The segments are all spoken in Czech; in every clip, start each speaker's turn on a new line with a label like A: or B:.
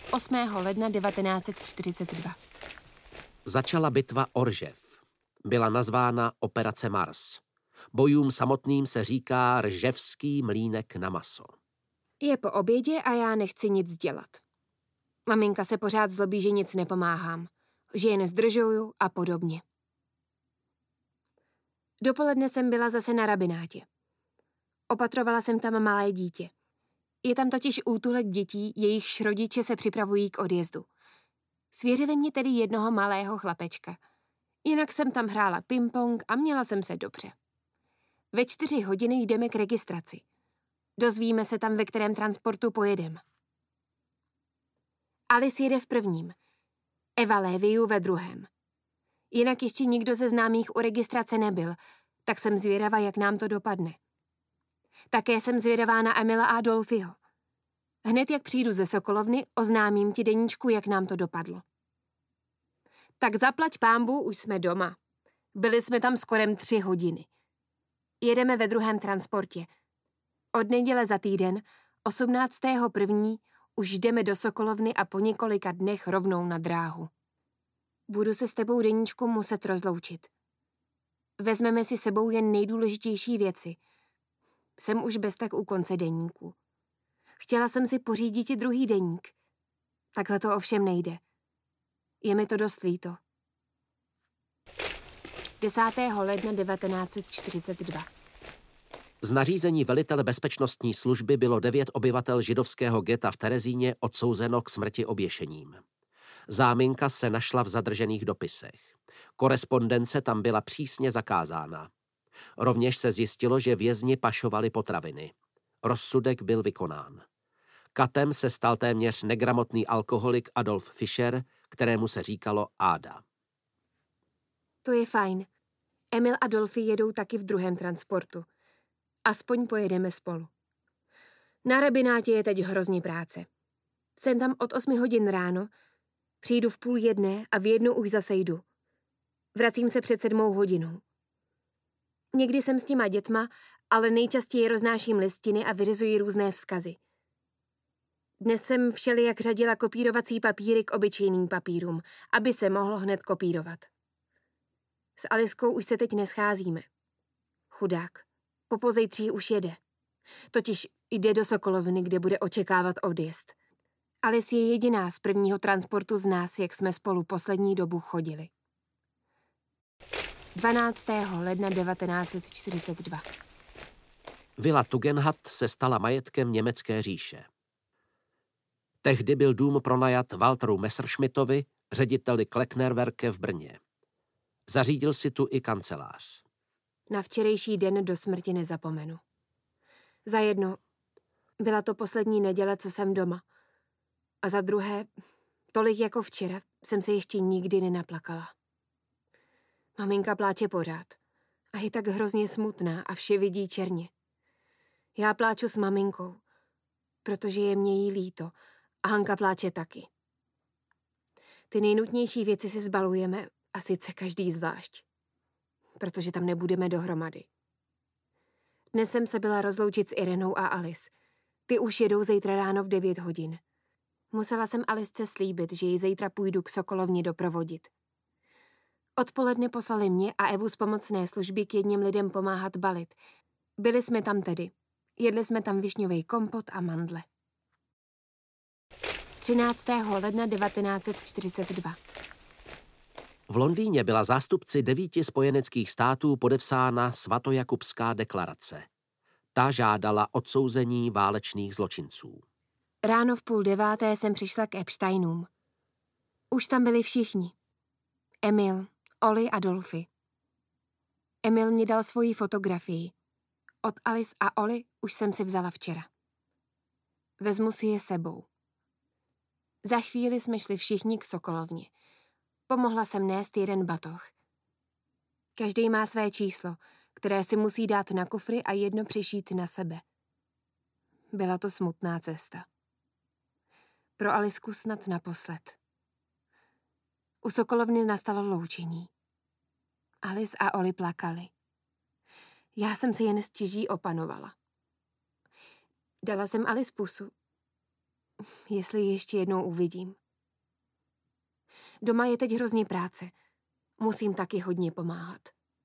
A: 8. ledna 1942.
B: Začala bitva Oržev. Byla nazvána Operace Mars. Bojům samotným se říká Rževský mlýnek na maso.
A: Je po obědě a já nechci nic dělat. Maminka se pořád zlobí, že nic nepomáhám, že je nezdržuju a podobně. Dopoledne jsem byla zase na rabinátě. Opatrovala jsem tam malé dítě. Je tam totiž útulek dětí, jejichž rodiče se připravují k odjezdu. Svěřili mě tedy jednoho malého chlapečka. Jinak jsem tam hrála ping-pong a měla jsem se dobře. Ve 4 hodiny jdeme k registraci. Dozvíme se tam, ve kterém transportu pojedem. Alice jede v prvním, Eva Léviu ve druhém. Jinak ještě nikdo ze známých u registrace nebyl, tak jsem zvědavá, jak nám to dopadne. Také jsem zvědavá na Emila a Adolfiho. Hned jak přijdu ze Sokolovny, oznámím ti deníčku, jak nám to dopadlo. Tak zaplať pánbu, už jsme doma. Byli jsme tam skoro 3 hodiny. Jedeme ve druhém transportě. Od neděle za týden, 18.1. už jdeme do Sokolovny a po několika dnech rovnou na dráhu. Budu se s tebou, deníčku, muset rozloučit. Vezmeme si sebou jen nejdůležitější věci. Jsem už bez tak u konce deníku. Chtěla jsem si pořídit i druhý deník. Takhle to ovšem nejde. Je mi to dost líto. 10. ledna 1942.
B: Z nařízení velitele bezpečnostní služby bylo 9 obyvatel židovského geta v Terezíně odsouzeno k smrti oběšením. Záminka se našla v zadržených dopisech. Korespondence tam byla přísně zakázána. Rovněž se zjistilo, že vězni pašovali potraviny. Rozsudek byl vykonán. Katem se stal téměř negramotný alkoholik Adolf Fischer, kterému se říkalo Áda.
A: To je fajn. Emil a Dolfi jedou taky v druhém transportu. Aspoň pojedeme spolu. Na rabinátě je teď hrozně práce. Jsem tam od 8 hodin ráno, přijdu v 12:30 a v 1 už zase jdu. Vracím se před 7 hodinou. Někdy jsem s těma dětma, ale nejčastěji roznáším listiny a vyřizuji různé vzkazy. Dnes jsem všelijak řadila kopírovací papíry k obyčejným papírům, aby se mohlo hned kopírovat. S Aliskou už se teď nescházíme. Chudák. Pozejtří už jede. Totiž jde do Sokolovny, kde bude očekávat odjezd. Alice je jediná z prvního transportu z nás, jak jsme spolu poslední dobu chodili. 12. ledna 1942.
B: Vila Tugendhat se stala majetkem Německé říše. Tehdy byl dům pronajat Walteru Messerschmittovi, řediteli Klecknerwerke v Brně. Zařídil si tu i kancelář.
A: Na včerejší den do smrti nezapomenu. Za jedno, byla to poslední neděle, co jsem doma. A za druhé, tolik jako včera, jsem se ještě nikdy nenaplakala. Maminka pláče pořád a je tak hrozně smutná a vše vidí černě. Já pláču s maminkou, protože je mě jí líto a Hanka pláče taky. Ty nejnutnější věci si zbalujeme a sice každý zvlášť, protože tam nebudeme dohromady. Dnes jsem se byla rozloučit s Irenou a Alice. Ty už jedou zítra ráno v 9 hodin. Musela jsem Alice slíbit, že ji zítra půjdu k Sokolovně doprovodit. Odpoledne poslali mě a Evu z pomocné služby k jedním lidem pomáhat balit. Byli jsme tam tedy. Jedli jsme tam višňový kompot a mandle. 13. ledna 1942.
B: V Londýně byla zástupci 9 spojeneckých států podepsána svatojakubská deklarace. Ta žádala odsouzení válečných zločinců.
A: Ráno v 8:30 jsem přišla k Epsteinům. Už tam byli všichni. Emil, Oli a Dolfi. Emil mě dal svoji fotografii. Od Alice a Oli už jsem si vzala včera. Vezmu si je sebou. Za chvíli jsme šli všichni k Sokolovně. Pomohla jsem nést jeden batoh. Každý má své číslo, které si musí dát na kufry a jedno přišít na sebe. Byla to smutná cesta. Pro Alisku snad naposled. U Sokolovny nastalo loučení. Alice a Oli plakali. Já jsem se jen stěží opanovala. Dala jsem Alice pusu. jestli ji ještě jednou uvidím. Doma je teď hrozně práce. Musím taky hodně pomáhat.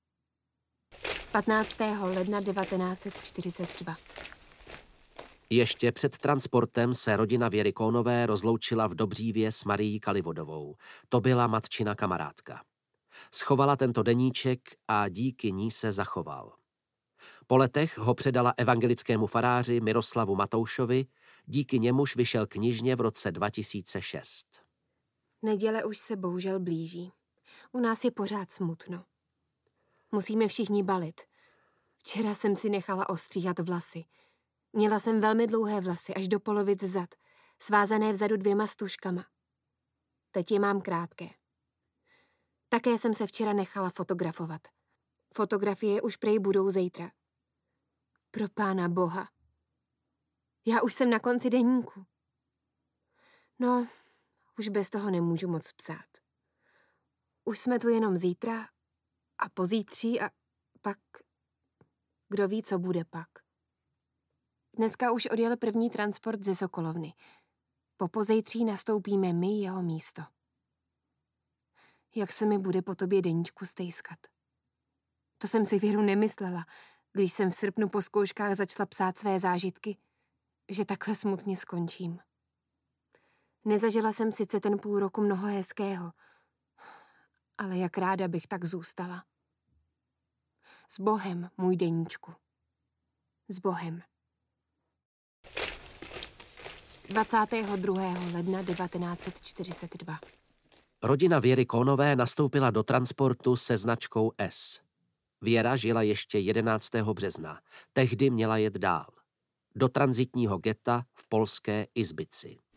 A: 15. ledna 1942.
B: Ještě před transportem se rodina Věry Kónové rozloučila v Dobřívě s Marií Kalivodovou. To byla matčina kamarádka. Schovala tento deníček a díky ní se zachoval. Po letech ho předala evangelickému faráři Miroslavu Matoušovi, díky němuž vyšel knižně v roce 2006.
A: Neděle už se bohužel blíží. U nás je pořád smutno. Musíme všichni balit. Včera jsem si nechala ostříhat vlasy. Měla jsem velmi dlouhé vlasy, až do polovic zad, svázané vzadu 2 stužkama. Teď je mám krátké. Také jsem se včera nechala fotografovat. Fotografie už prej budou zítra. Pro Pána Boha. Já už jsem na konci deníku. No, už bez toho nemůžu moc psát. Už jsme tu jenom zítra a pozítří a pak... Kdo ví, co bude pak. Dneska už odjel první transport ze Sokolovny. Po pozejtří nastoupíme my jeho místo. Jak se mi bude po tobě deníčku stejskat. To jsem si Věru nemyslela, když jsem v srpnu po zkouškách začala psát své zážitky, že takhle smutně skončím. Nezažila jsem sice ten půl roku mnoho hezkého, ale jak ráda bych tak zůstala. S Bohem, můj deníčku. S Bohem. 22. ledna 1942.
B: Rodina Věry Kónové nastoupila do transportu se značkou S. Věra žila ještě 11. března. Tehdy měla jet dál. Do tranzitního geta v polské Izbici.